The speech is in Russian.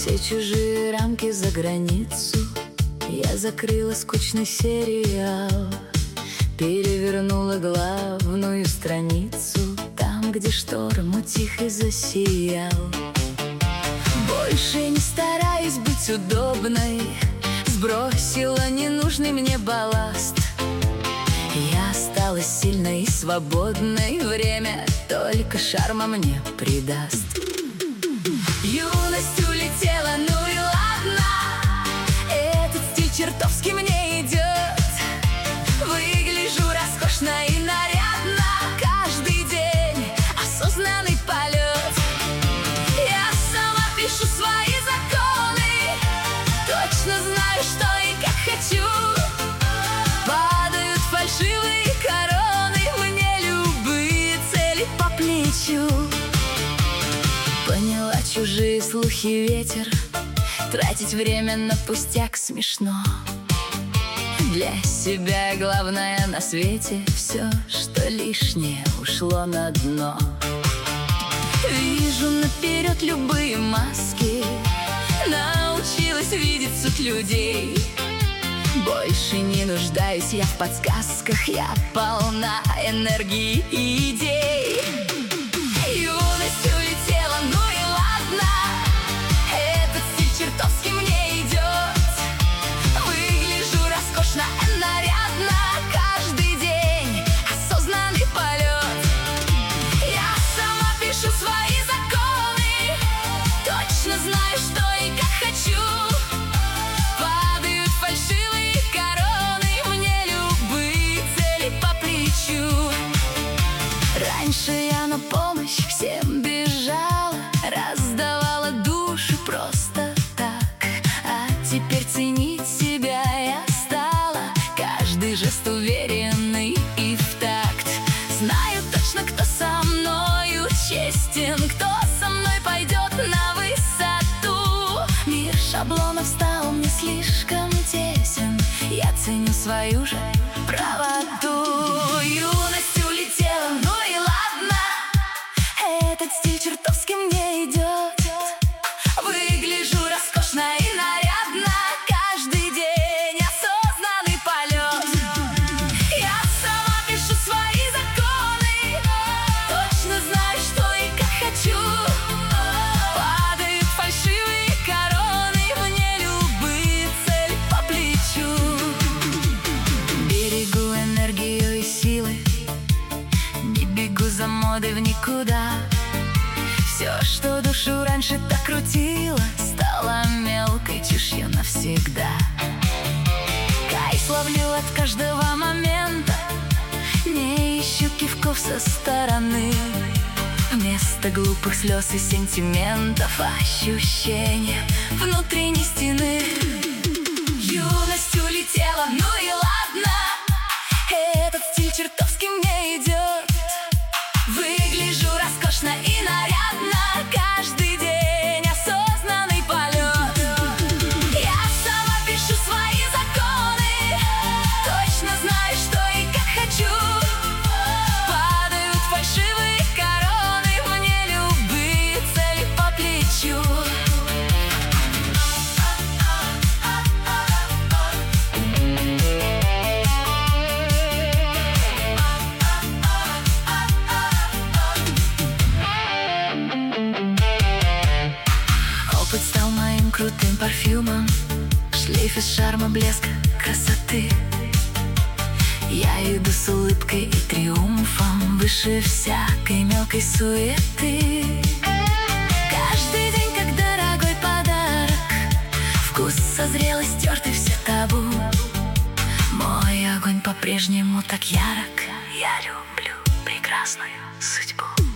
Все чужие рамки за границу я закрыла скучный сериал, перевернула главную страницу, там, где шторм тихо засиял. Больше не стараюсь быть удобной, сбросила ненужный мне балласт. Я стала сильной и свободной, время только шарма мне придаст. Юность улетела, ну и ладно, этот стиль чертовски мне идет. Выгляжу роскошно и нарядно, каждый день осознанный полет. Я сама пишу свои законы, точно знаю, что и как хочу. Падают фальшивые короны, мне любые цели по плечу. Поняла чужие слухи ветер, тратить время на пустяк смешно. Для себя главное на свете, все, что лишнее, ушло на дно. Вижу наперед любые маски, научилась видеть суть людей. Больше не нуждаюсь я в подсказках, я полна энергии и идей. Юность улетела, ну и ладно, этот стиль чертовски мне идет. Выгляжу роскошно и нарядно, каждый день осознанный полет. Я сама пишу свои законы, точно знаю, что и как хочу. Падают фальшивые короны, мне любые цели по плечу. Раньше я на помощь всем бежала, раздавала душу просто так. А теперь ценить себя я стала, каждый жест уверенный и в такт. Знаю точно, кто со мною честен, кто со мной пойдет на высоту. Мир шаблонов стал мне слишком тесен, я ценю свою же правоту. Юность улетела, ну и ладно, этот стиль чертовски мне идет. Выгляжу роскошно и нарядно, каждый день осознанный полет. Я сама пишу свои законы, точно знаю, что и как хочу. Падают фальшивые короны, мне любые цели по плечу. Берегу энергию и силы, не бегу за модой в никуда. Все, что душу раньше так крутило, стало мелкой чушью навсегда. Кайф ловлю от каждого момента, не ищу кивков со стороны. Вместо глупых слез и сентиментов ощущение внутренней стены. Юность улетела, ну и ладно, этот стиль чертовски мне идет. Выгляжу роскошно и нарядно, каждый день осознанный полет. Я сама пишу свои законы, точно знаю, что и как хочу. Падают фальшивые короны, мне любые цели по плечу. Опыт стал моим крутым парфюмом, шлейф из шарма, блеска, красоты. Я иду с улыбкой и триумфом, выше всякой мелкой суеты. Каждый день как дорогой подарок, вкус созрел и стертый все табу. Мой огонь по-прежнему так ярок, я люблю прекрасную судьбу.